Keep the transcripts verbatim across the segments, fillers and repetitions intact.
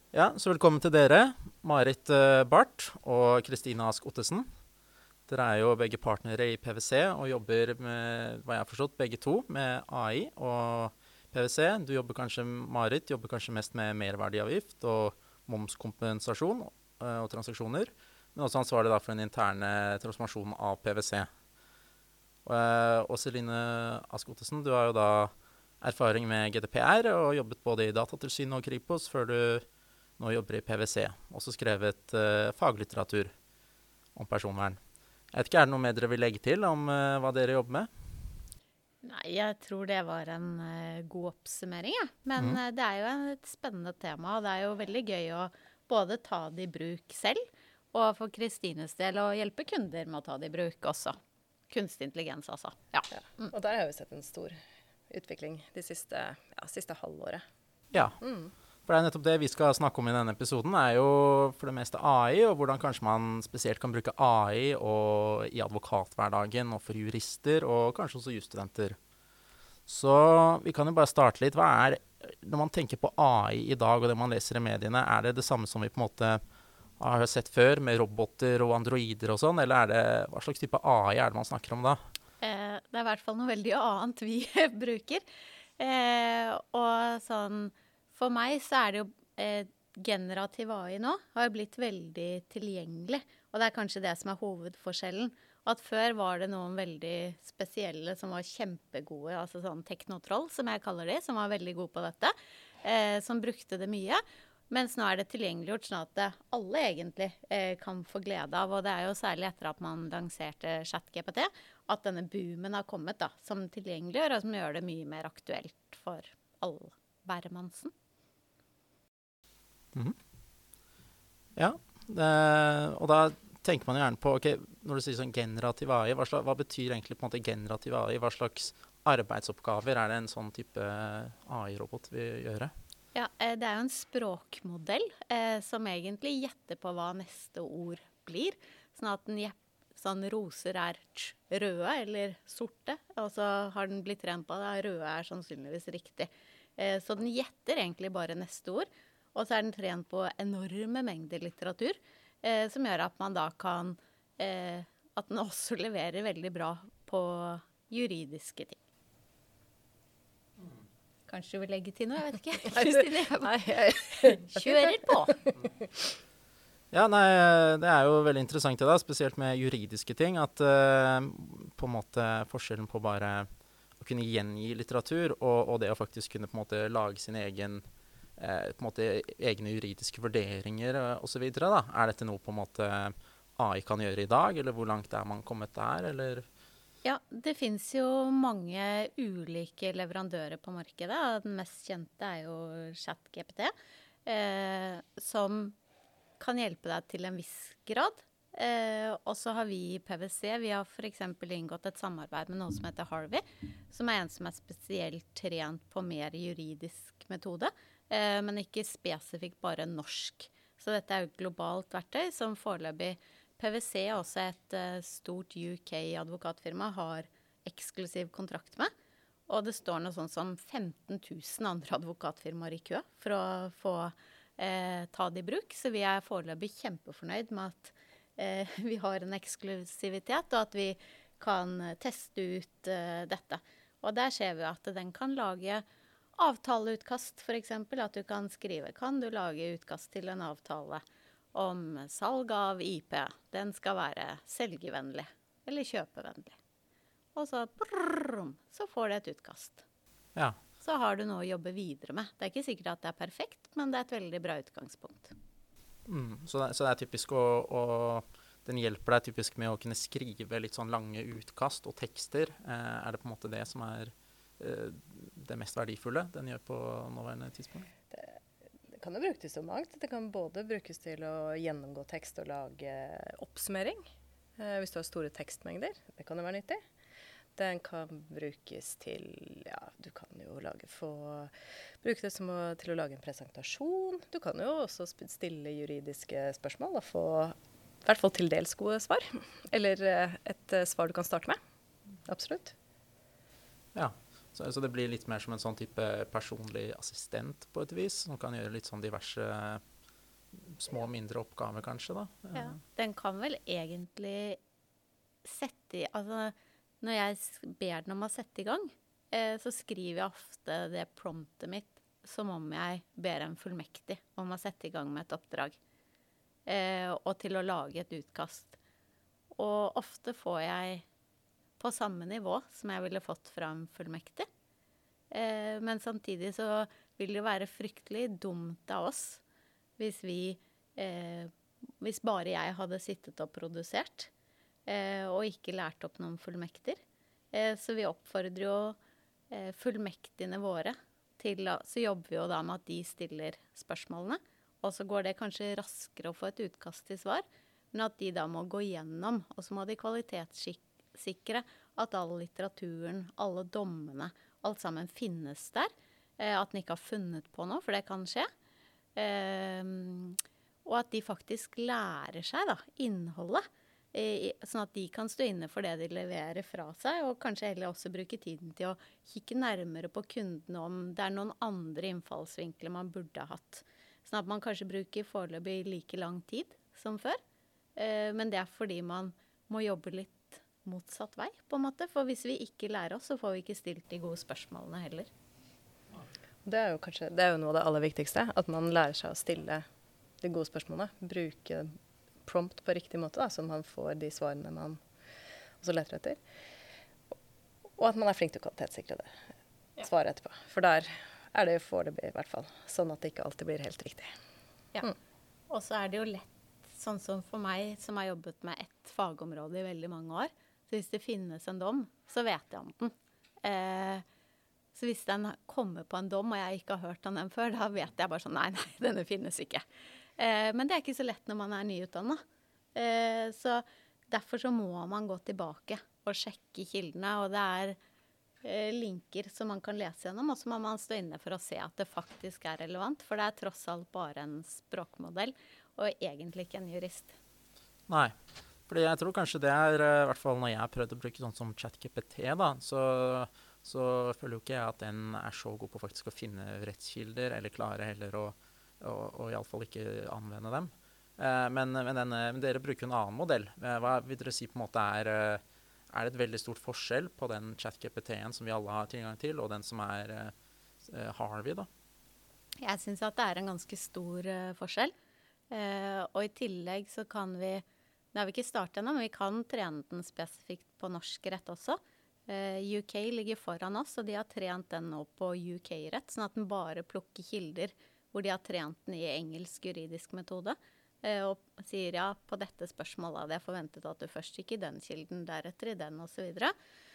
Ja, så velkommen til dere, Marit eh, Barth og Kristina Ask Ottesen. Dere er jo begge partnere i P W C og jobber med, hva jeg har forstått, begge to med A I og P W C. Du jobber kanskje, Marit, jobber kanskje mest med merverdiavgift og momskompensasjon eh, og transaksjoner, men også ansvarlig da for den interne transformasjonen av P W C. Og, eh, og Celine Ask Ottesen, du har jo da erfaring med G D P R og jobbet både i Datatilsynet og Kripos før du nå jobber i P W C, også skrevet uh, faglitteratur om personvern. Jeg vet ikke, er det noe mer dere vil legge til om uh, hva dere jobber med? Nei, jeg tror det var en uh, god oppsummering, ja. Men Mhm. uh, det er jo et spennende tema, og det er jo veldig gøy å både ta det i bruk selv, og for Kristines del å hjelpe kunder med å ta det i bruk også. Kunstig intelligens, altså. Ja. Ja. Og der har vi sett en stor utvikling de siste, ja, siste halvåret. Ja, Mm. for det er nettopp det vi skal snakke om i denne episoden, er jo for det meste A I, og hvordan kanskje man spesielt kan bruke A I og i advokathverdagen og for jurister, og kanskje også jusstudenter. Så vi kan jo bare starte litt. Hva er, når man tenker på A I i dag, og det man leser i mediene, er det det samme som vi på en måte har sett før, med roboter og androider og sånn, eller er det, hva slags type A I er det man snakker om da? Eh, det er i hvert fall noe veldig annet vi bruker. Eh, og sånn, for meg så er det jo eh, generativ A I nå har jo blitt veldig tilgjengelig. Og det er kanskje det som er hovedforskjellen. At før var det noen veldig spesielle som var kjempegode, altså sånn teknotroll som jeg kaller de, som var veldig gode på dette, eh, som brukte det mye. Mens nå er det tilgjengeliggjort sånn at det alle egentlig eh, kan få glede av. Og det er jo særlig etter at man lanserte ChatGPT, at denne boomen har kommet da, som tilgjengeliggjør, og som gjør det mye mer aktuelt for alle hvermannsen. Mhm. Ja, det, og da tenker man jo gjerne på, ok, når du sier sånn generativ A I, hva, slags, hva betyr egentlig på en måte generativ A I? Hva slags arbeidsoppgaver er det en sånn type A I-robot vil gjøre? Ja, eh, det er jo en språkmodell eh, som egentlig gjetter på hva neste ord blir. Sånn at den gjep- sånn roser er tj, røde eller sorte, og så har den blitt trent på at røde er sannsynligvis riktig. Eh, så den gjetter egentlig bare neste ord, og så er den trent på enorme mengder litteratur, eh, som gjør at man da kan, eh, at den også leverer veldig bra på juridiske ting. Kanskje du vil legge til noe, jeg vet ikke. Kristine, jeg Nei, jeg, kjører på. Ja, nei, det er jo veldig interessant det da, spesielt med juridiske ting, at eh, på en måte forskjellen på bare å kunne gjengi litteratur, og, og det å faktisk kunne på en måte lage sin egen, eh, på en måte egne juridiske vurderinger eh, og så videre da. Er dette noe på en måte A I kan gjøre i dag, eller hvor langt er man kommet der, eller? Ja, det finnes jo mange ulike leverandører på markedet. Den mest kjente er jo ChatGPT, eh, som kan hjelpe deg til en viss grad. Eh, og så har vi i P W C, vi har for eksempel inngått et samarbeid med noe som heter Harvey, som er en som er spesielt trent på mer juridisk metode, eh, men ikke spesifikt bare norsk. Så dette er jo et globalt verktøy som foreløpig P W C er også et uh, stort U K-advokatfirma har eksklusiv kontrakt med. Og det står noe sånn som femten tusen andre advokatfirmaer i kø for å få eh, ta det i bruk. Så vi er foreløpig kjempefornøyd med at eh, vi har en eksklusivitet, og at vi kan teste ut eh, dette. Og der ser vi at den kan lage avtaleutkast, for eksempel. At du kan skrive, kan du lage utkast til en avtale om salg av I P. Den skal være selgervennlig eller kjøpevennlig. Og så, brrrr, så får du et utkast. Ja. Så har du noe å jobbe videre med. Det er ikke sikkert at det er perfekt, men det er et veldig bra utgangspunkt. Mm, så, det, så det er typisk å, å den hjelper deg typisk med å kunne skrive litt sånn lange utkast og tekster. Eh, er det på en måte det som er eh, det mest verdifulle den gjør på nåværende tidspunkt? Det kan jo brukes til så mangt. Det kan både brukes til å gjennomgå tekst og lage oppsummering, eh, hvis du har store tekstmengder. Det kan jo være nyttig. Den kan brukes til, ja, du kan jo lage, få, bruke det som å, til å lage en presentasjon. Du kan jo også stille juridiske spørsmål og få i hvert fall til dels gode svar. Eller eh, et eh, svar du kan starte med. Absolutt. Ja. Så, så det blir litt mer som en sånn type personlig assistent på et vis, som kan gjøre litt sånn diverse små, mindre oppgaver kanskje da. Ja, den kan vel egentlig sette i, altså når jeg s- ber den om å sette i gang, eh, så skriver jeg ofte det promptet mitt som om jeg ber en fullmektig om å sette i gang med et oppdrag. Eh, og til å lage et utkast. Og ofte får jeg på samme nivå som jeg ville fått fra en fullmektig. Eh, men samtidig så vil det være fryktelig dumt av oss hvis vi, eh, hvis bare jeg hadde sittet og produsert, eh, og ikke lært opp noen fullmekter. Eh, så vi oppfordrer jo eh, fullmektigene våre til, å- så jobber vi jo da med at de stiller spørsmålene, og så går det kanskje raskere å få et utkast til svar, men at de da må gå gjennom, og så må de kvalitetssikre at all litteraturen, alle dommene, alt sammen finnes der, eh, at den ikke har funnet på noe, for det kan skje. Um, og at de faktisk lærer seg da, innholdet, eh, sånn at de kan stå inne for det de leverer fra seg, og kanskje heller også bruke tiden til å kikke nærmere på kundene om det er noen andre innfallsvinkler man burde ha hatt. Sånn at man kanskje bruker foreløpig like lang tid som før, eh, men det er fordi man må jobbe litt motsatt vei, på en måte. For hvis vi ikke lærer oss, så får vi ikke stilt de gode spørsmålene heller. Det er jo kanskje, det er jo noe av det aller viktigste, at man lærer seg å stille de gode spørsmålene. Bruke prompt på riktig måte, da, så man får de svarene man også leter etter. Og at man er flink til å kvalitetssikre det svaret etterpå. For der er det jo foreløpig i hvert fall, sånn at det ikke alltid blir helt riktig. Ja. Mm. Og så er det jo lett, sånn som for meg, som har jobbet med ett fagområde i veldig mange år, så hvis det finnes en dom, så vet jeg om den. Eh, Så hvis den kommer på en dom, og jeg ikke har hørt om den før, da vet jeg bare sånn, nei, nei, denne finnes ikke. Eh, men det er ikke så lett når man er nyutdannet. Eh, så derfor så må man gå tilbake og sjekke kildene, og det er eh, linker som man kan lese gjennom, og så må man stå inne for å se at det faktisk er relevant, for det er tross alt bare en språkmodell, og egentlig ikke en jurist. Nei, fordi jeg tror kanskje det er, i hvert fall når jeg har prøvd å bruke sånn som ChatGPT da, så... så føler jo ikke jeg at den er så god på faktisk å finne rettskilder, eller klare heller å, å, å i alle fall ikke anvende dem. Eh, men, men, denne, men dere bruker en annen modell. Eh, hva vil dere si på en måte er, er det et veldig stort forskjell på den ChatGPT-en som vi alle har tilgang til, og den som er eh, Harvey da? Jeg synes at det er en ganske stor uh, forskjell. Eh, og i tillegg så kan vi, det har vi ikke startet ennå, men vi kan trene den spesifikt på norsk rett også. Uh, U K ligger foran oss, og de har trent den nå på U K-rett, sånn at den bare plukker kilder hvor de har trent den i engelsk juridisk metode, uh, og sier ja, på dette spørsmålet hadde jeg forventet at du først gikk i den kilden, deretter i den, og så videre.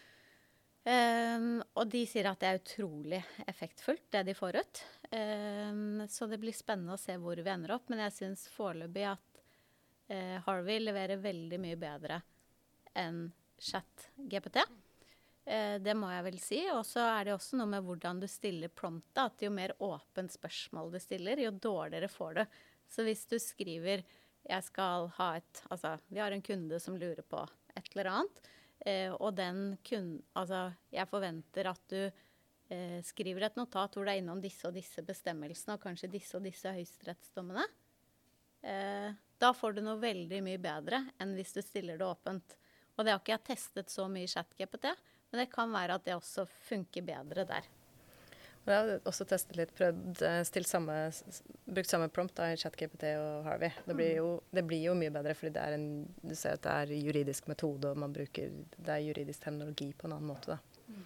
Um, og de sier at det er utrolig effektfullt, det de får ut. Um, så det blir spennende å se hvor vi ender opp, men jeg synes foreløpig at uh, Harvey leverer veldig mye bedre enn ChatGPT. Eh, det må jeg vel si. Og så er det også noe med hvordan du stiller promptet, at jo mer åpent spørsmål du stiller, jo dårligere får du. Så hvis du skriver, jeg skal ha et, altså, vi har en kunde som lurer på et eller annet, eh, og den kunden, altså, jeg forventer at du eh, skriver et notat hvor det er innom disse og disse bestemmelsene, og kanskje disse og disse høyesterettsdommene. Eh, da får du noe veldig mye bedre enn hvis du stiller det åpent. Og det har ikke jeg testet så mye i ChatGPT, men det kan være at det også funker bedre der. Jeg har også testet litt, prøvd, stilt samme, brukt samme prompt da, i ChatGPT og Harvey. Det blir, jo, det blir jo mye bedre, fordi det er en, du ser at det er juridisk metode, og man bruker, det er juridisk terminologi på en annen måte da. Mm.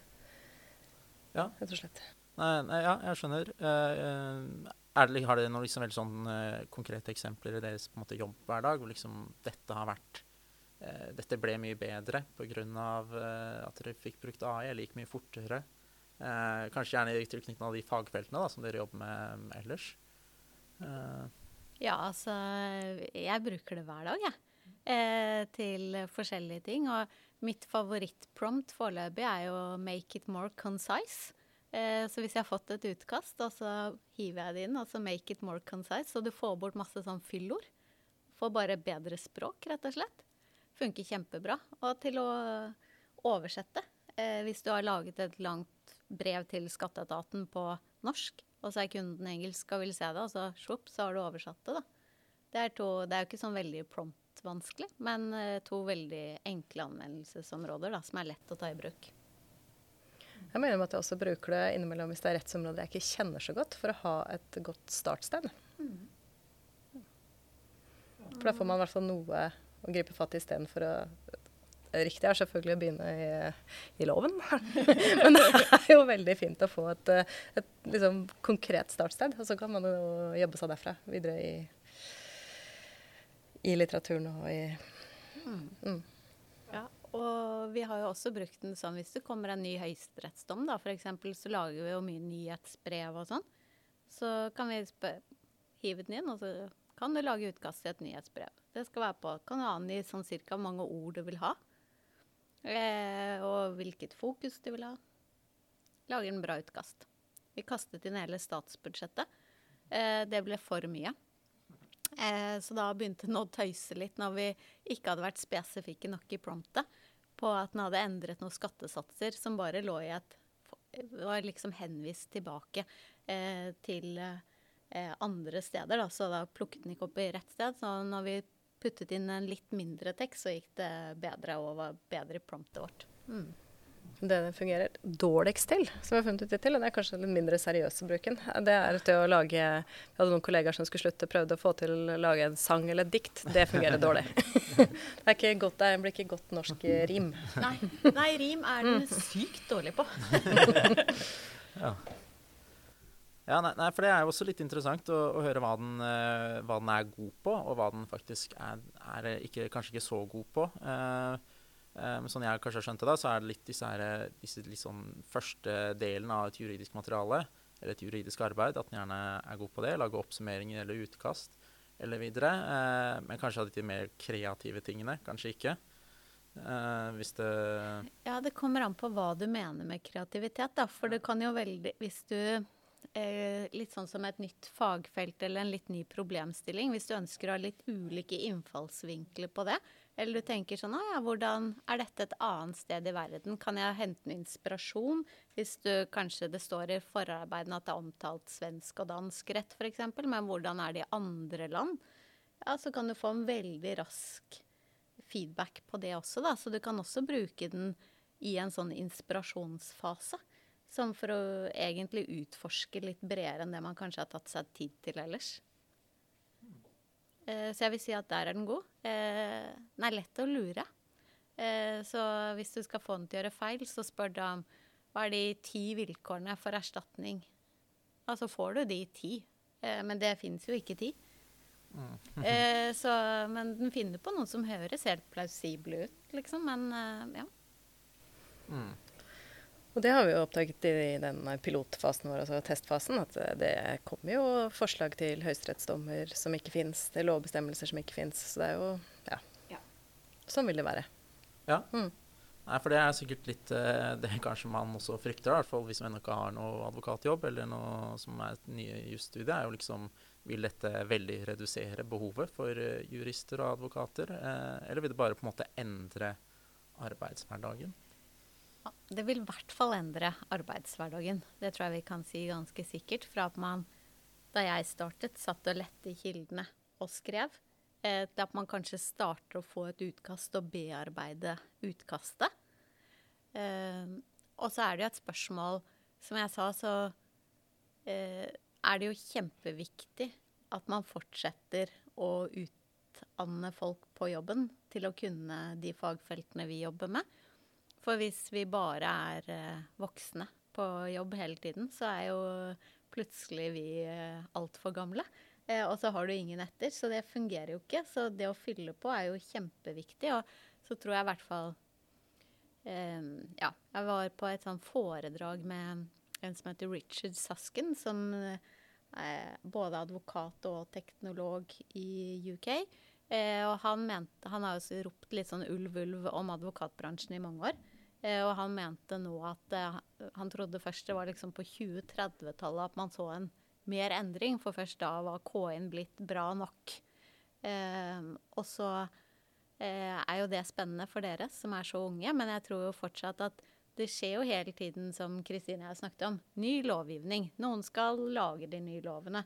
Ja. Rett og slett. Nei, nei, ja, jeg skjønner. Uh, er det, har dere noen liksom veldig sånn uh, konkrete eksempler i deres på en måte, jobbhverdag, hvor liksom dette har vært Uh, dette ble mye bedre på grunn av uh, at dere fikk brukt A I, eller gikk mye fortere. Uh, kanskje gjerne i tilknytning av de fagfeltene da, som dere jobber med um, ellers. Uh. Ja, altså, jeg bruker det hver dag, jeg, eh, til forskjellige ting. Og mitt favorittprompt foreløpig er jo make it more concise. Eh, så hvis jeg har fått et utkast, og så hiver jeg det inn, og så make it more concise, så du får bort masse sånn fyllord. Får bare bedre språk, rett og slett. Funker kjempebra. Og til å oversette. Eh, hvis du har laget et langt brev til skatteetaten på norsk, og så er kunden engelsk og vil se det, og så, svupp, så har du oversatt det da. Det er, to, det er jo ikke sånn veldig prompt vanskelig, men uh, to veldig enkle anvendelsesområder da, som er lett å ta i bruk. Jeg mener at jeg også bruker det innimellom hvis det er rettsområder jeg ikke kjenner så godt, for å ha et godt startsted. Mm. For da får man i hvert fall noe å gripe fatt i stedet for å... Riktig er selvfølgelig å begynne i, i loven, men det er jo veldig fint å få et, et liksom, konkret startsted, og så kan man jo jobbe seg derfra videre i, i litteraturen og i... Mm. Mm. Ja, og vi har jo også brukt den sånn, hvis det kommer en ny høyesterettsdom, da, for eksempel, så lager vi jo mye nyhetsbrev og sånn, så kan vi hive den inn, og så kan du lage utkast til et nyhetsbrev. Det skal være på, kan du angi sånn cirka hvor mange ord du vil ha, Eh, og hvilket fokus de vil ha. Lager en bra utkast. Vi kastet inn hele statsbudsjettet. Eh, det ble for mye. Eh, så da begynte den å tøyse litt når vi ikke hadde vært spesifikke nok i promptet på at den hadde endret noen skattesatser som bare lå i et, var liksom henvist tilbake eh, til eh, andre steder. Da. Så da plukket den ikke opp i rett sted. Så når vi puttet inn en litt mindre tekst, så gikk det bedre og var bedre i promptet vårt. Mm. Det det fungerer dårligst til, som jeg har funnet ut til, og det er kanskje den mindre seriøse bruken, det er til å lage, vi hadde noen kollegaer som skulle slutte, prøvde å få til å lage en sang eller et dikt, det fungerer dårlig. det, er ikke godt, det blir ikke godt norsk rim. Nei, Nei rim er den sykt dårlig på. ja. Ja, nei, nei, for det er jo også litt interessant å, å høre hva den, uh, hva den er god på, og hva den faktisk er, er ikke, kanskje ikke så god på. Uh, uh, men sånn jeg kanskje har skjønt det da, så er det litt disse, her, disse litt sånn første delen av et juridisk materiale, eller et juridisk arbeid, at den gjerne er god på det, lage oppsummeringer eller utkast, eller videre. Uh, men kanskje av de mer kreative tingene, kanskje ikke. Uh, hvis det... Ja, det kommer an på hva du mener med kreativitet da, for det kan jo veldig, hvis du... Eh, litt sånn som et nytt fagfelt eller en litt ny problemstilling, hvis du ønsker å ha litt ulike innfallsvinkler på det, eller du tenker sånn, ah, ja, hvordan er dette et annet sted i verden? Kan jeg hente en inspirasjon? Hvis du kanskje det står i forarbeidene at det er omtalt svensk og dansk rett for eksempel, men hvordan er det i andre land? Ja, så kan du få en veldig rask feedback på det også da, så du kan også bruke den i en sånn inspirasjonsfase. Som for å egentlig utforske litt bredere enn det man kanskje har tatt seg tid til ellers. Eh, så jeg vil si at der er den god. Eh, den er lett å lure. Eh, så hvis du skal få den til å gjøre feil, så spør du om hva er de ti vilkårene for erstatning. Altså får du de ti, eh, men det finnes jo ikke ti. Mm. eh, så, men den finner på noen som høres helt plausible ut, liksom. Men eh, ja. Mm. Og det har vi jo oppdaget i den pilotfasen vår, altså testfasen, at det kommer jo forslag til høyesterettsdommer som ikke finnes, det er lovbestemmelser som ikke finnes, så det er jo, ja, ja. Sånn vil det være. Ja, mm. Nei, for det er sikkert litt uh, det kanskje man også frykter, i hvert fall hvis man ikke har noe advokatjobb, eller noe som er et nye jusstudie, er jo liksom, vil dette veldig redusere behovet for uh, jurister og advokater, uh, eller vil det bare på en måte endre arbeidshverdagen? Ja, det vil i hvert fall endre arbeidshverdagen. Det tror jeg vi kan si ganske sikkert. Fra at man, da jeg startet, satt og lette i kildene og skrev, eh, til at man kanskje starter å få et utkast og bearbeide utkastet. Eh, og så er det jo et spørsmål, som jeg sa, så eh, er det jo kjempeviktig at man fortsetter å utdanne folk på jobben til å kunne de fagfeltene vi jobber med. For hvis vi bare er eh, voksne på jobb hele tiden, så er jo plutselig vi eh, alt for gamle. Eh, og så har du ingen etter, så det fungerer jo ikke. Så det å fylle på er jo kjempeviktig. Og så tror jeg i hvert fall eh, Ja, jeg var på et sånn foredrag med en som heter Richard Susskind, som er både advokat og teknolog i U K. Eh, og han, mente, han har jo ropt litt sånn ulv-ulv om advokatbransjen i mange år. Eh, og han mente nå at eh, han trodde først det var liksom på tjue-tredve-tallet at man så en mer endring, for først da var K I-en blitt bra nok. Eh, og så eh, er jo det spennende for dere som er så unge, men jeg tror jo fortsatt at det skjer jo hele tiden, som Kristine har snakket om, ny lovgivning. Noen skal lage de nye lovene.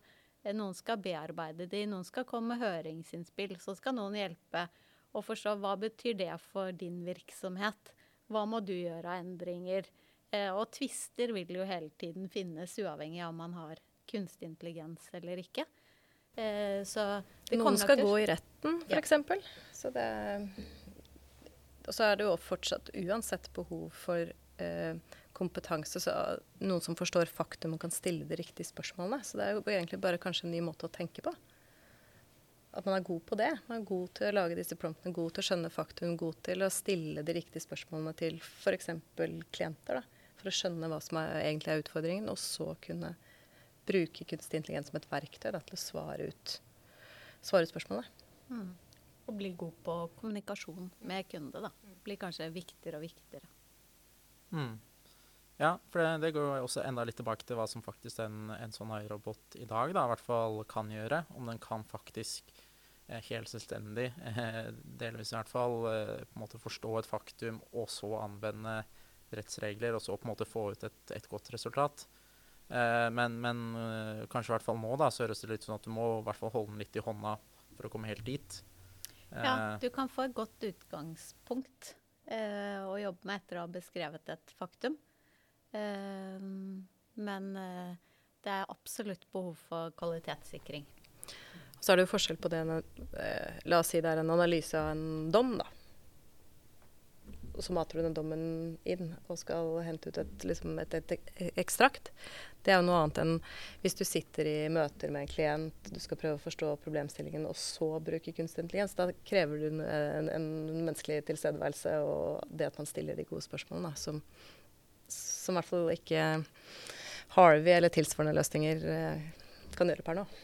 Eh, Noen skal bearbeide de, noen skal komme med høringsinnspill, så skal noen hjelpe å forstå hva betyr det for din virksomhet. Hva må du gjøre av endringer? Eh, og tvister vil jo hele tiden finnes, uavhengig av om man har kunstig intelligens eller ikke. Eh, så det Noen kommer skal til- gå i retten, for Ja. eksempel. Så det, og så er det jo fortsatt uansett behov for eh, kompetanse, så noen som forstår faktum og kan stille de riktige spørsmålene. Så det er jo egentlig bare kanskje en ny måte å tenke på. At man er god på det. Man er god til å lage disse promptene, god til å skjønne faktum, god til å stille de riktige spørsmålene til for eksempel klienter, da, for å skjønne hva som er, egentlig er utfordringen, og så kunne bruke kunstig intelligens som et verktøy da, til å svare ut, svare ut spørsmålet. Mm. Å bli god på kommunikasjon med kunde, da. Blir kanskje viktigere og viktigere. Mm. Ja, for det, det går jo også enda litt tilbake til hva som faktisk en, en sånn AI-robot i dag da, i hvert fall kan gjøre. Om den kan faktisk eh, helt selvstendig, eh, delvis i hvert fall, eh, på en måte forstå et faktum, og så anvende rettsregler, og så på en måte få ut et, et godt resultat. Eh, men men eh, kanskje i hvert fall nå da, så høres det litt sånn at du må i hvert fall holde den litt i hånda for å komme helt dit. Ja, Eh, du kan få et godt utgangspunkt eh, å jobbe med etter å ha beskrevet et faktum. Eh, men eh, det er absolutt behov for kvalitetssikring. Så er det jo forskjell på det, eh, la oss si det er en analyse av en dom da. Og så mater du den dommen inn og skal hente ut et, liksom et, et, et ekstrakt. Det er jo noe annet enn hvis du sitter i møter med en klient, du skal prøve å forstå problemstillingen, og så bruke kunstig intelligens. Da krever du en, en, en menneskelig tilstedeværelse og det at man stiller de gode spørsmålene, da, som, som i hvert fall ikke Harvey eller tilsvarende løsninger eh, kan gjøre per nå.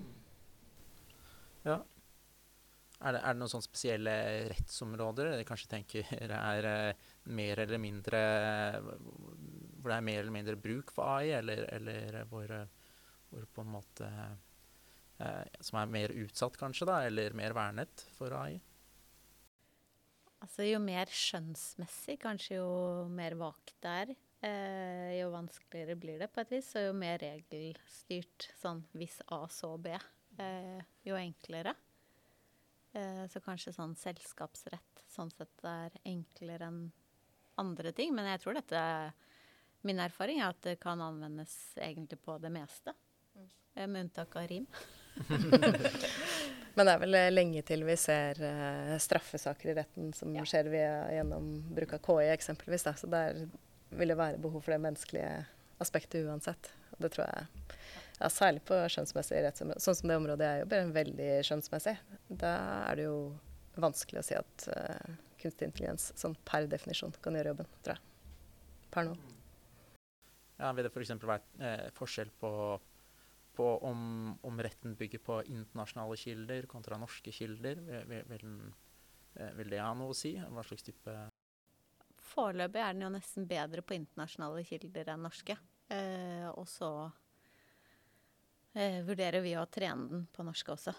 Ja. Er det, er det noen sånne spesielle rettsområder dere kanskje tenker er eh, mer eller mindre hvor det er mer eller mindre bruk for A I, eller, eller hvor, hvor på en måte eh, som er mer utsatt kanskje da, eller mer vernet for A I? Altså, jo mer skjønnsmessig, kanskje jo mer vagt det er, eh, jo vanskeligere blir det på et vis, og jo mer regelstyrt, sånn hvis A så B, eh, jo enklere. Eh, så kanskje sånn selskapsrett sånn sett er enklere enn andre ting, men jeg tror dette, min erfaring er at det kan anvendes egentlig på det meste, eh, med unntak av rim. Men det er vel eh, lenge til vi ser eh, straffesaker i retten som Ja. skjer via, gjennom bruk av K I eksempelvis. Da. Så der vil det være behov for det menneskelige aspektet uansett. Og det tror jeg, ja, særlig på skjønnsmessig rettsområde. Sånn som det området er jo bare veldig skjønnsmessig. Da er det jo vanskelig å si at uh, kunstig intelligens sånn per definisjon kan gjøre jobben, tror jeg. Per nå. Ja, vil det for eksempel være eh, forskjell på, på om, om retten bygger på internasjonale kilder kontra norske kilder? Vil, vil, vil, den, eh, vil det ha noe å si? Hva slags type... Foreløpig er den jo nesten bedre på internasjonale kilder enn norske. Eh, og så eh, vurderer vi å trene den på norsk også.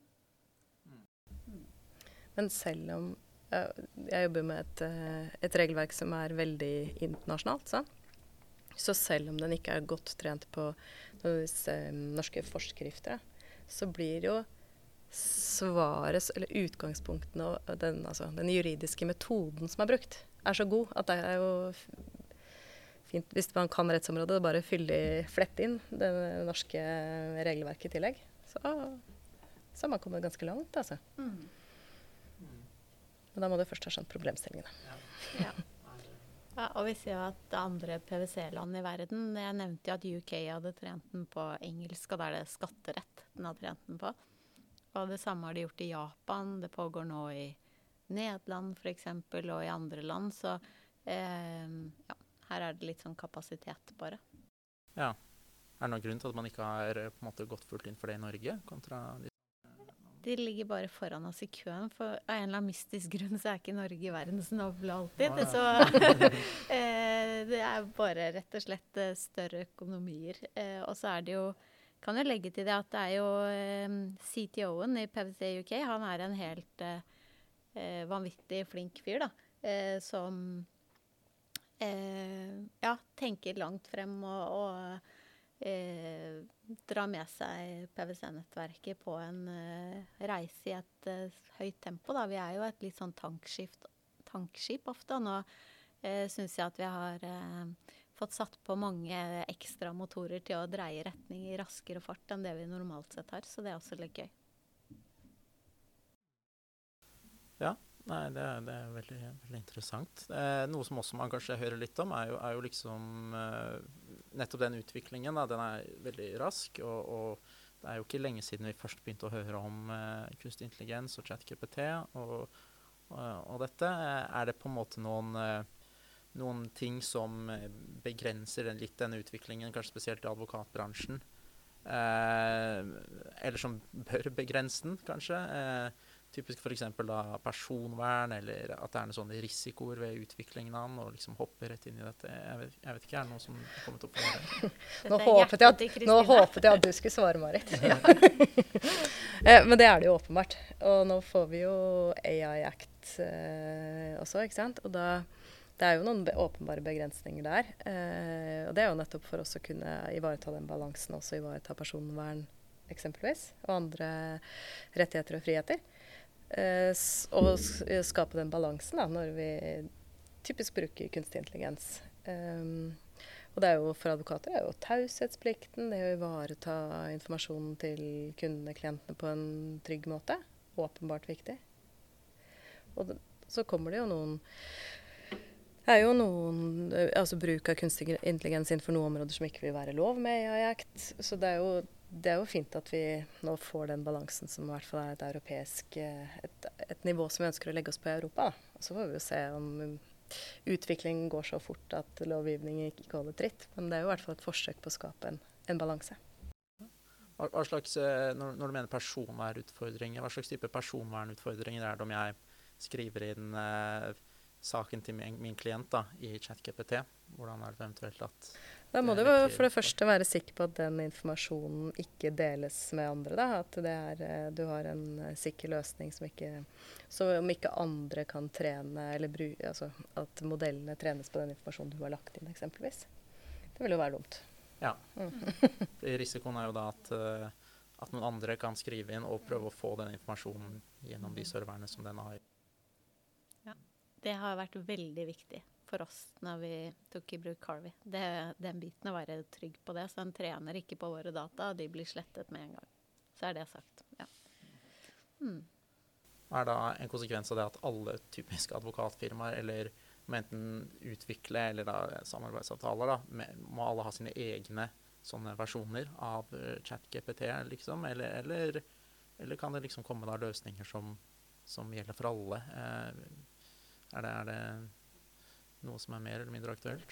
Men selv om uh, jeg jobber med et, uh, et regelverk som er veldig internasjonalt, så, så selv om den ikke er godt trent på disse um, norske forskrifter, så blir jo svaret, eller utgangspunktene og den, altså, den juridiske metoden som er brukt, er så god at det er jo fint hvis man kan rettsområdet, bare fylle i, flette inn det norske regelverket i tillegg. Så, så har man kommet ganske langt, altså. Mm. Men da må du først ha skjønt problemstillingene. Ja. Ja, og vi ser jo at andre P V C-land i verden, jeg nevnte jo at U K hadde trent den på engelsk, og da er det skatterett den har trent den på. Og det samme har de gjort i Japan, det pågår nå i Nederland for eksempel, og i andre land, så eh, ja, her er det litt sånn kapasitet bare. Ja. Er det noen grunn til at man ikke har på en måte gått fullt inn for det i Norge, kontra de... De ligger bare foran oss i køen, for av en eller annen mystisk grunn så er ikke Norge verdensnavle alltid. Ah, ja. Så eh, det er bare rett og slett eh, større økonomier. Eh, og så er det jo, kan jo legge til det at det er jo eh, C T O-en i P V C U K, han er en helt eh, vanvittig flink fyr da, eh, som eh, ja, tenker langt frem og, og eh, dra med seg P V C-nettverket på en eh, reise i et eh, høyt tempo. Da. Vi er jo et litt sånn tankskip, tankskip ofte. Og nå eh, syns jeg at vi har eh, fått satt på mange ekstra motorer til å dreie retning i raskere fart enn det vi normalt sett har. Så det er også litt gøy. Ja, nei, det, er- det er veldig, veldig interessant. Eh, noe som også man kanskje hører litt om, er jo, er jo liksom eh, nettopp den utviklingen. Da, den er veldig rask, og, og det er jo ikke lenge siden vi først begynte å høre om eh, kunstig intelligens og ChatGPT og, og, og dette. Eh, Er det på en måte noen, eh, noen ting som eh, begrenser den, litt denne utviklingen, kanskje spesielt i advokatbransjen? Eh, eller som bør begrense den, kanskje? Eh, Typisk for eksempel da personvern, eller at det er noen sånne risikoer ved utviklingen av den, og liksom hoppe rett inn i dette. Jeg vet, jeg vet ikke, er det noe som har kommet opp for dere? Nå håpet, jeg at, nå håpet jeg at du skulle svare, Marit. Ja. Eh, Men det er det jo åpenbart. Og nå får vi jo A I Act eh, også, ikke sant? Og da, det er jo noen be åpenbare begrensninger der. Eh, og det er jo nettopp for oss å kunne ivareta den balansen, også ivareta personvern eksempelvis, og andre rettigheter og friheter. Eh, s- og s- skape den balansen da, når vi typisk bruker kunstig intelligens. Um, og det er jo for advokater er jo taushetsplikten, det å ivareta informasjonen til kundene, klientene på en trygg måte, åpenbart viktig. Og det, så kommer det jo noen det er jo noen, eh, altså bruk av kunstig intelligens innenfor noen områder som ikke vil være lov med A I Act. Så det er jo Det er jo fint at vi nå får den balansen som i hvert fall er et europeisk eh, et, et nivå som vi ønsker å legge oss på i Europa. Da. Og så får vi jo se om um, utviklingen går så fort at lovgivningen ikke holder tritt. Men det er jo i hvert fall et forsøk på å skape en, en balanse. Hva, hva slags, eh, når, når du mener personvernutfordringer, hva slags type personvernutfordringer er det om jeg skriver inn eh, saken til min, min klient da, i ChatGPT? Hvordan er det eventuelt at Da må det du er jo viktig- for det første være sikker på at den informasjonen ikke deles med andre. Da. At det er, eh, du har en eh, sikker løsning som ikke, så om ikke andre kan trene, eller bru, altså at modellene trenes på den informasjonen du har lagt inn eksempelvis. Det vil jo være dumt. Ja. Mm. Risikoen er jo da at, eh, at noen andre kan skrive inn og prøve å få den informasjonen gjennom de serverne som den har. Det har vært veldig viktig for oss når vi tok i bruk Carvey. Det, den biten å være trygg på det, så den trener ikke på våre data, og de blir slettet med en gang. Så er det sagt, ja. Mm. Er da en konsekvens av det at alle typiske advokatfirmaer, eller må enten utvikle eller da samarbeidsavtaler, da, med, må alle ha sine egne sånne versjoner av uh, ChatGPT, liksom? Eller, eller, eller kan det liksom komme da løsninger som, som gjelder for alle? Uh, er, det, er det noe som er mer eller mindre aktuelt?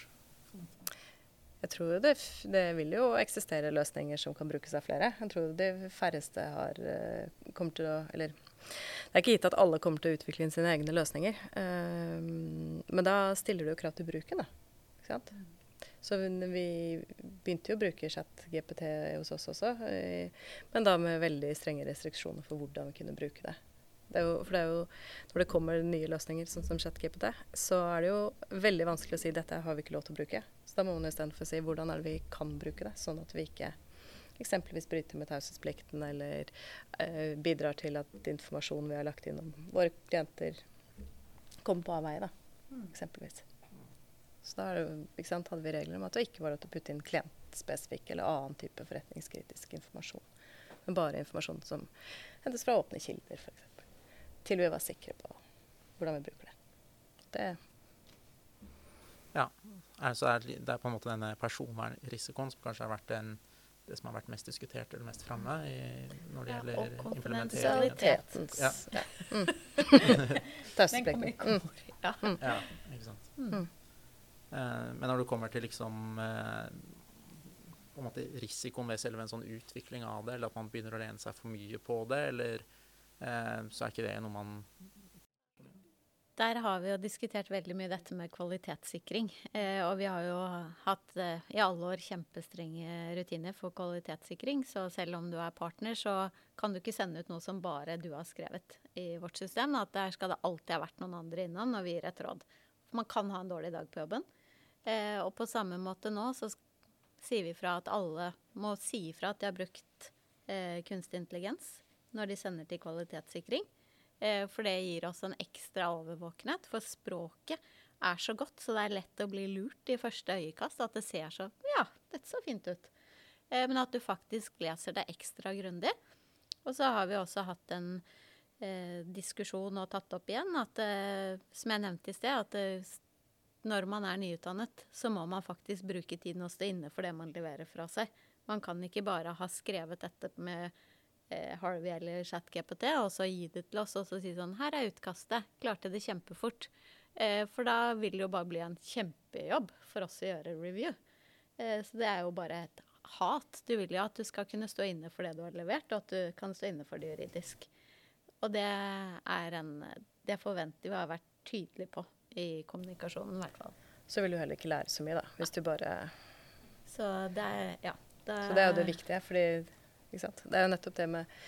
Jeg tror jo det, f- det vil jo eksistere løsninger som kan brukes av flere. Jeg tror de færreste har, eh, kommer til å, eller det er ikke gitt at alle kommer til å utvikle sine egne løsninger. Um, men da stiller du jo krav til bruken, da. Ikke sant? Så vi, vi begynte jo å bruke ChatGPT hos oss også, eh, men da med veldig strenge restriksjoner for hvordan vi kunne bruke det. Det er jo, for det er jo, når det kommer nye løsninger sånn som ChatGPT, så er det jo veldig vanskelig å si dette har vi ikke lov til å bruke. Så da må man i stedet for si hvordan er det vi kan bruke det, sånn at vi ikke eksempelvis bryter med taushetsplikten eller eh, bidrar til at informasjonen vi har lagt inn om våre klienter kommer på avveie, da, eksempelvis. Så da er det, jo- ikke sant, hadde vi regler om at det ikke var lov til å putte inn klientspesifikk eller annen type forretningskritisk informasjon, men bare informasjon som hentes fra åpne kilder, for eksempel. Til vi var sikre på hvordan vi bruker det. Det Er, så er, det er på en måte denne personvernrisikoen som kanskje har vært den, det som har vært mest diskutert eller mest framme i- når det Ja, og gjelder implementering. konfidensialitetens Ja. ja. mm. Taushetsplikten. Mm. Ja. Ja, ikke sant. Mm. Eh, men når du kommer til liksom eh, på en måte risikoen ved selve en sånn utvikling av det, eller at man begynner å lene seg for mye på det, eller eh, så er ikke det noe man Der har vi jo diskutert veldig mye dette med kvalitetssikring. Eh, og vi har jo hatt eh, i alle år kjempestrenge rutiner for kvalitetssikring. Så selv om du er partner, så kan du ikke sende ut noe som bare du har skrevet i vårt system. At der skal det alltid ha vært noen andre innom når vi gir et råd. For man kan ha en dårlig dag på jobben. Eh, og på samme måte nå så sier vi fra at alle må si fra at de har brukt eh, kunstig intelligens når de sender til kvalitetssikring. Eh, for det gir oss en ekstra overvåkenhet, for språket er så godt, så det er lett å bli lurt i første øyekast, at det ser så, ja, dette så fint ut. Eh, men at du faktisk leser det ekstra grundig. Og så har vi også hatt en eh, diskusjon og tatt opp igjen, at, eh, som jeg nevnte i sted, at eh, når man er nyutdannet, så må man faktisk bruke tiden og stå inne for det man leverer fra seg. Man kan ikke bare ha skrevet dette med eh, Harvey eller ChatGPT, og så gi det til oss, og så si sånn, her er utkastet, klarte det kjempefort. Eh, for da vil det jo bare bli en kjempejobb for oss å gjøre review. Eh, så det er jo bare et hat. Du vil jo at du skal kunne stå inne for det du har levert, og at du kan stå inne for det juridisk. Og det er en, det forventer vi har vært tydelig på i kommunikasjonen i hvert fall. Så vil du heller ikke lære så mye da, hvis du bare... Så det er, ja. Det er, så det er jo det viktige, fordi, ikke sant? Det er jo nettopp det med...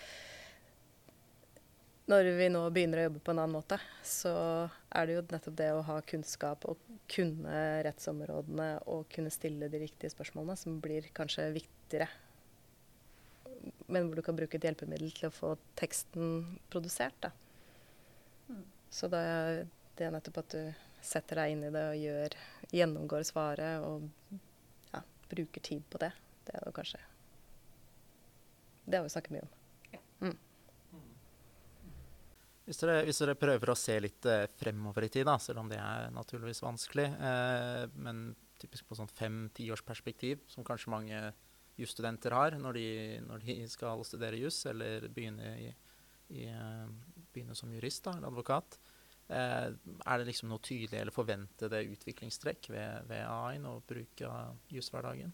Når vi nå begynner å jobbe på en annen måte, så er det jo nettopp det å ha kunnskap og kunne rettsområdene og kunne stille de riktige spørsmålene som blir kanskje viktigere. Men hvor du kan bruke et hjelpemiddel til å få teksten produsert da. Mm. Så da det er nettopp at du setter deg inn i det og gjør, gjennomgår svaret og ja, bruker tid på det. Det er jo kanskje... Det har vi snakket mye om. Ja. Mm. Hvis dere, hvis dere prøver å se litt eh, fremover i tid, da, selv om det er naturligvis vanskelig, eh, men typisk på sånn fem-ti års perspektiv, som kanskje mange jusstudenter har når de, når de skal studere juss, eller begynne, i, i, begynne som jurist da, eller advokat, eh, er det liksom noe tydelig eller forventede utviklingstrekk ved, ved A I og bruk av jusshverdagen?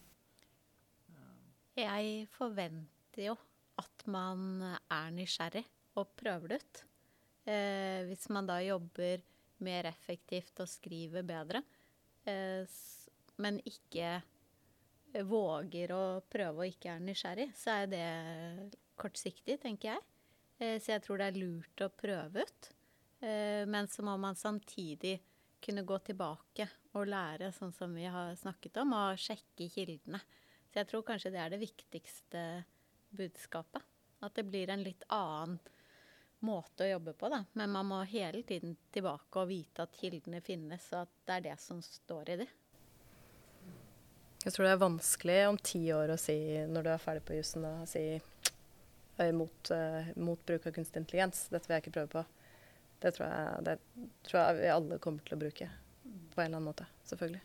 Jeg forventer jo at man er nysgjerrig og prøver det ut. Eh, hvis man da jobber mer effektivt og skriver bedre, eh, s- men ikke våger å prøve og ikke er nysgjerrig, så er det kortsiktig, tenker jeg. Eh, så jeg tror det er lurt å prøve ut. Eh, men så må man samtidig kunne gå tilbake og lære, sånn som vi har snakket om, og sjekke kildene. Så jeg tror kanskje det er det viktigste budskapet. At det blir en litt annen måte å jobbe på, da. Men man må hele tiden tilbake og vite at kildene finnes, og at det er det som står i det. Jeg tror det er vanskelig om ti år å si, når du er ferdig på jussen, å si mot, uh, mot bruk av kunstig intelligens. Dette vil jeg ikke prøve på. Det tror jeg, det tror jeg vi alle kommer til å bruke på en eller annen måte, selvfølgelig.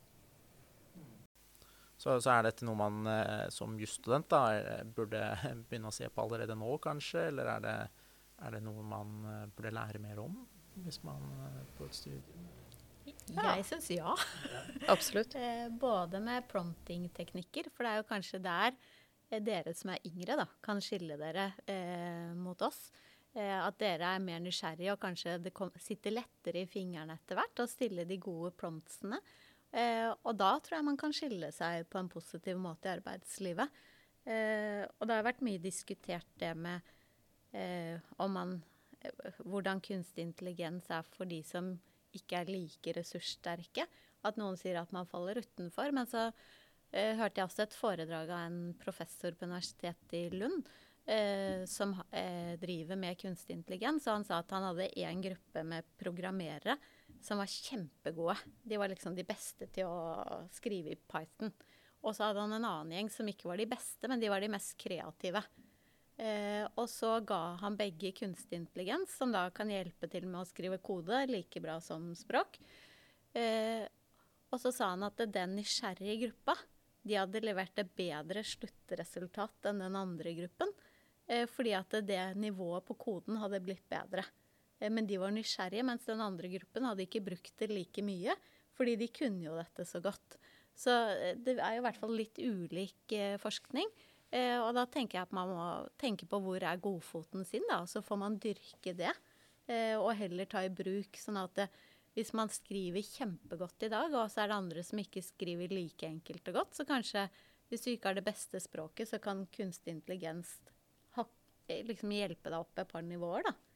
Så, så er dette noe man eh, som jusstudent da, burde begynne å se på allerede nå, kanskje? Eller er det, er det noe man eh, burde lære mer om hvis man er på et studium? Jeg synes ja. Absolutt. Eh, både med prompting-teknikker, for det er jo kanskje der eh, dere som er yngre da, kan skille dere eh, mot oss. Eh, at dere er mer nysgjerrige, og kanskje det kom, sitter lettere i fingrene etter hvert, og stille de gode promptsene. Eh, og da tror jeg man kan skille seg på en positiv måte i arbeidslivet. Eh, og det har vært mye diskutert det med eh, om man, eh, hvordan kunstig intelligens er for de som ikke er like ressurssterke. At noen sier at man faller utenfor. Men så eh, hørte jeg også et foredrag av en professor på Universitetet i Lund, eh, som eh, driver med kunstig intelligens. Og han sa at han hadde en gruppe med programmerere som var kjempegode. De var liksom de beste til å skrive i Python. Og så hadde han en annen gjeng som ikke var de beste, men de var de mest kreative. Eh, og så ga han begge kunstig intelligens, som da kan hjelpe til med å skrive kode like bra som språk. Eh, og så sa han at den nysgjerrige gruppa, de hadde levert et bedre sluttresultat enn den andre gruppen, eh, fordi at det nivået på koden hadde blitt bedre. Men de var nysgjerrige, mens den andre gruppen hadde ikke brukt det like mye, fordi de kunne jo dette så godt. Så det er jo i hvert fall litt ulik eh, forskning, eh, og da tenker jeg at man må tenke på hvor er godfoten sin, da, og så får man dyrke det, eh, og heller ta i bruk, sånn at det, hvis man skriver kjempegodt i dag, og så er det andre som ikke skriver like enkelt og godt, så kanskje hvis du ikke har det beste språket, så kan kunstig intelligens ha, liksom hjelpe deg opp et par nivåer, da.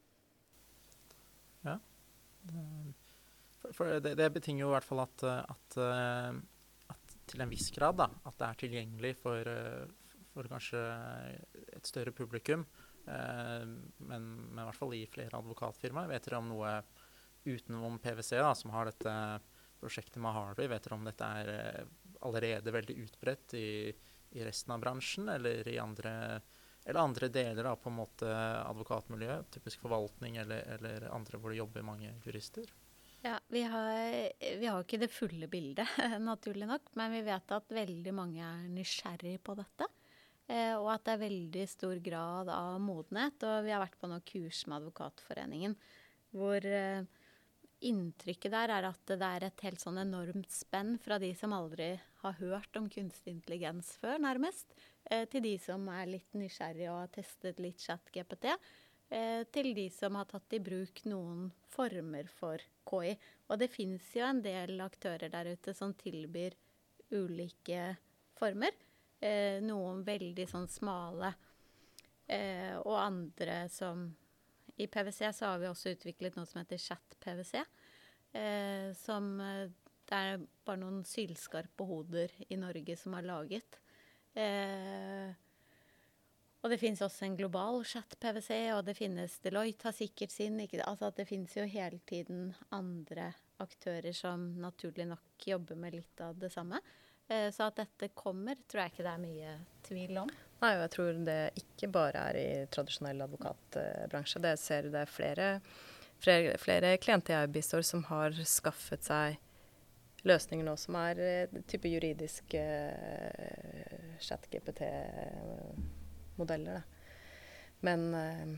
Ja, for, for det, det betinger jo i hvert fall at, at, at til en viss grad, da, at det er tilgjengelig for, uh, for kanskje et større publikum. Uh, men, men i hvert fall i flere advokatfirmaer. Vet dere om noe utenom P V C da, som har dette prosjektet med Harvey? Vet dere om dette er uh, allerede veldig utbredt i, i resten av bransjen, eller i andre, eller andre deler av på en måte advokatmiljøet, typisk forvaltning eller, eller andre hvor det jobber mange jurister? Ja, vi har, vi har ikke det fulle bildet, naturlig nok, men vi vet at veldig mange er nysgjerrig på dette, eh, og at det er veldig stor grad av modenhet. Og vi har vært på noen kurs med Advokatforeningen, hvor eh, inntrykket der er at det er et helt sånn enormt spenn fra de som aldri har hørt om kunstig intelligens før, nærmest, eh, til de som er litt nysgjerrig og har testet litt ChatGPT, eh, til de som har tatt i bruk noen former for K I. Og det finnes jo en del aktører der ute som tilbyr ulike former. Eh, noen veldig sånn smale, eh, og andre som i P V C så har vi også utviklet noe som heter Chat-P V C, eh, som eh, det er bare noen sylskarpe hoder i Norge som har laget. Eh, Og det finnes også en global chat-P V C, og det finnes Deloitte har sikkert sin. Ikke, altså at det finnes jo hele tiden andre aktører som naturlig nok jobber med litt av det samme. Eh, så at dette kommer, tror jeg ikke det er mye tvil om. Nei, og jeg tror det ikke bare er i tradisjonell advokatbransje. Det ser det er flere, flere, flere klienter jeg bistår som har skaffet seg løsninger nå som er eh, type juridisk eh, chat-G P T modeller, da. Men eh,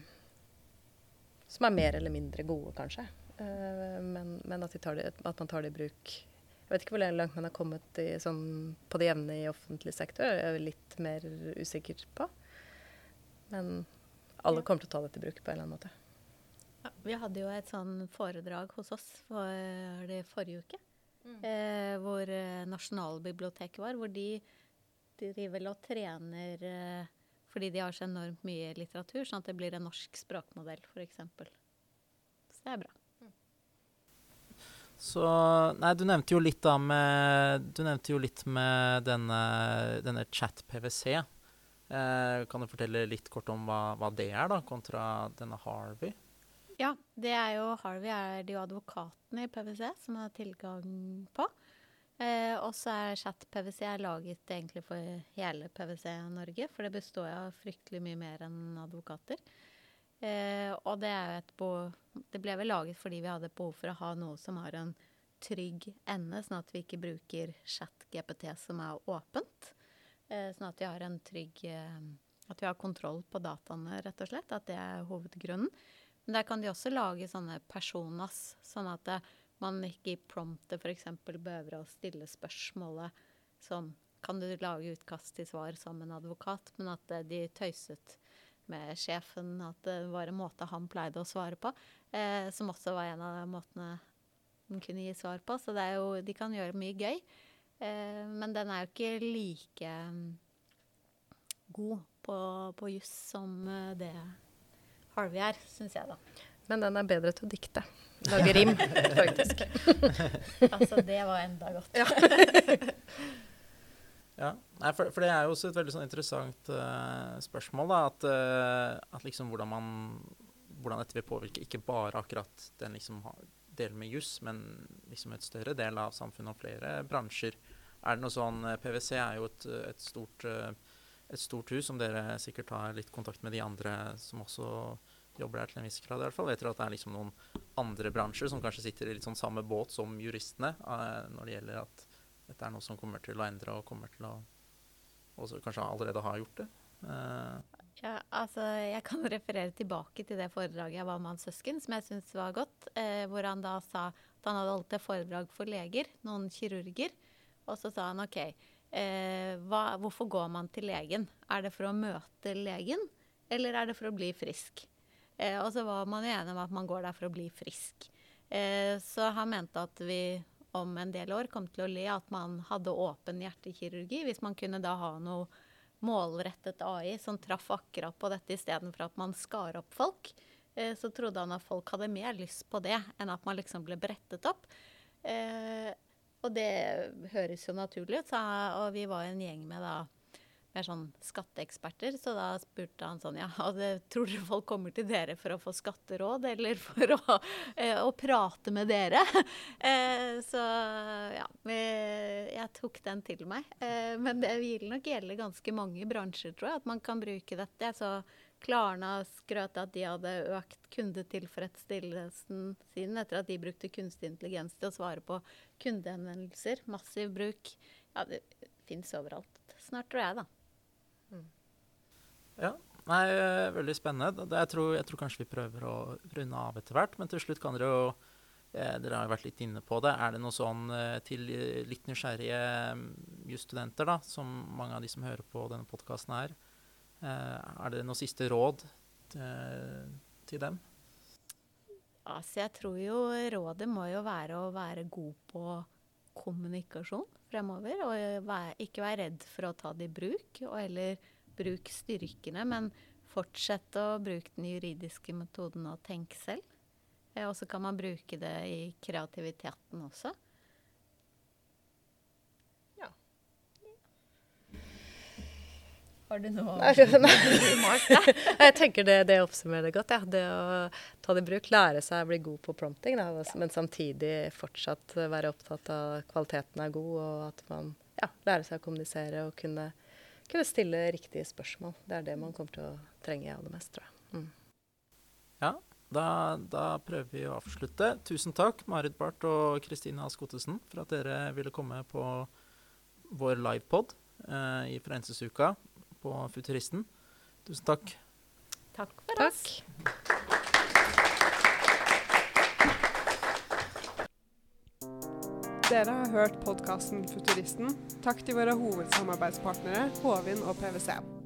som er mer eller mindre gode, kanskje. Eh, men men at, de tar det, at man tar det i bruk. Jeg vet ikke hvor langt man har kommet i, sånn, på det jevne i offentlig sektor. Jeg er litt mer usikker på. Men alle kommer til å ta det i bruk på en eller annen måte. Ja, vi hadde jo et sånn foredrag hos oss for det forrige uke, mm. eh, hvor eh, Nasjonalbiblioteket var, hvor de, de driver og trener eh, fordi de har så enormt mye litteratur, sånn at det blir en norsk språkmodell, for eksempel. Så det er bra. Så, nei, du nevnte jo litt da med, du nevnte jo litt med denne, denne chat-P V C. Eh, kan du fortelle litt kort om hva, hva det er da, kontra denne Harvey? Ja, det er jo, Harvey er det jo advokatene i P V C som har tilgang på. Eh, og så er chat-P V C er laget egentlig for hele P V C-Norge, for det består av fryktelig mye mer enn advokater. Eh, og det er jo et behov, det ble vel laget fordi vi hadde behov for å ha noe som har en trygg ende, sånn at vi ikke bruker chat-G P T som er åpent. Eh, sånn at vi har en trygg, eh, at vi har kontroll på dataene, rett og slett, at det er hovedgrunnen. Men der kan de også lage sånne personas, sånn at det, man ikke i promptet for eksempel behøver å stille spørsmålet som, kan du lage utkast til svar som en advokat, men at de tøyset med sjefen, at det var en måte han pleide å svare på, eh, som også var en av de måtene den kunne gi svar på. Så det er jo, de kan gjøre mye gøy, eh, men den er jo ikke like god på, på juss som det Harvey er, synes jeg da. Men den er bedre til å dikte. Lage rim, faktisk. Altså, det var enda godt. Ja. Ja, nei, for, for det er jo også et veldig sånn interessant uh, spørsmål, da, at, uh, at liksom hvordan, man, hvordan dette vil påvirke ikke bare akkurat den liksom delen med juss, men liksom et større del av samfunnet og flere bransjer. Er det noe sånn, P V C er jo et, et, stort, uh, et stort hus, som dere sikkert har litt kontakt med de andre som også jobber der til en viss grad i hvert fall. Vet dere at det er liksom noen andre bransjer som kanskje sitter i litt sånn samme båt som juristene, uh, når det gjelder at dette er noe som kommer til å endre og kommer til å også kanskje allerede ha gjort det? Uh. Ja, altså jeg kan referere tilbake til det foredraget jeg var med hans søsken, som jeg synes var godt, eh, hvor han da sa at han hadde holdt et foredrag for leger, noen kirurger, og så sa han ok, eh, hva, hvorfor går man til legen? Er det for å møte legen, eller er det for å bli frisk? Eh, og så var man jo enig om at man går der for å bli frisk. Eh, så han mente at vi om en del år kom til å le at man hadde åpen hjertekirurgi, hvis man kunne da ha noe målrettet A I som traff akkurat på dette, i stedet for at man skar opp folk. Eh, så trodde han at folk hadde mer lyst på det, enn at man liksom ble brettet opp. Eh, Og det høres jo naturlig ut, og vi var en gjeng med da, mer sånn skatteeksperter, så da spurte han sånn, ja, tror dere folk kommer til dere for å få skatteråd, eller for å, eh, å prate med dere? eh, så ja, vi, jeg tok den til meg. Eh, men det vil nok gjelde ganske mange bransjer, tror jeg, at man kan bruke dette. Så Klarna skrøt at de hadde økt kundetilfredsstillelsen sin etter at de brukte kunstig intelligens til å svare på kundehenvendelser. Massiv bruk. Ja, det finnes overalt. Snart tror jeg da. Ja, nei, veldig spennende. Det, jeg, tror, jeg tror kanskje vi prøver å runde av etter hvert, men til slutt kan dere jo, eh, dere har jo vært litt inne på det, er det noe sånn eh, til litt nysgjerrige jusstudenter da, som mange av de som hører på denne podcasten her, eh, er det noe siste råd til, til dem? Altså, jeg tror jo rådet må jo være å være god på kommunikasjon fremover, og være, ikke være redd for å ta det i bruk, og heller bruk styrkene, men fortsett å bruke den juridiske metoden og tenke selv. Eh, og så kan man bruke det i kreativiteten også. Ja. Har du noe? Nei, jeg tenker det, det oppsummerer det godt, ja. Det å ta det i bruk, lære seg å bli god på prompting, da, men samtidig fortsatt være opptatt av at kvaliteten er god, og at man ja, lærer seg å kommunisere og kunne kunne stille riktige spørsmål. Det er det man kommer til å trenge aller mest, tror jeg. Mm. Ja, da, da prøver vi å avslutte. Tusen takk, Marit Barth og Kristine Ask Ottesen, for at dere ville komme på vår livepod eh, i Forensesuka på Futuristen. Tusen takk. Takk for oss. Dere har hørt podcasten Futuristen. Takk til våre hovedsamarbeidspartnere, Håvind og P V C.